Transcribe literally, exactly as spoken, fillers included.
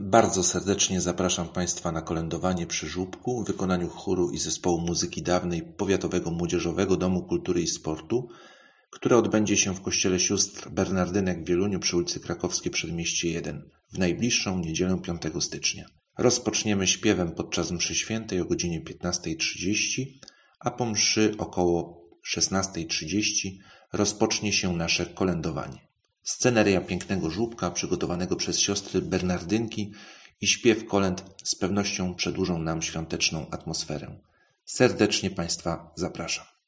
Bardzo serdecznie zapraszam Państwa na kolędowanie przy Żubku w wykonaniu chóru i zespołu muzyki dawnej Powiatowego Młodzieżowego Domu Kultury i Sportu, które odbędzie się w kościele sióstr Bernardynek w Wieluniu przy ulicy Krakowskiej Przedmieście jeden w najbliższą niedzielę piątego stycznia. Rozpoczniemy śpiewem podczas mszy świętej o godzinie piętnastej trzydzieści, a po mszy około szesnastej trzydzieści rozpocznie się nasze kolędowanie. Sceneria pięknego żłóbka przygotowanego przez siostry Bernardynki i śpiew kolęd z pewnością przedłużą nam świąteczną atmosferę. Serdecznie Państwa zapraszam.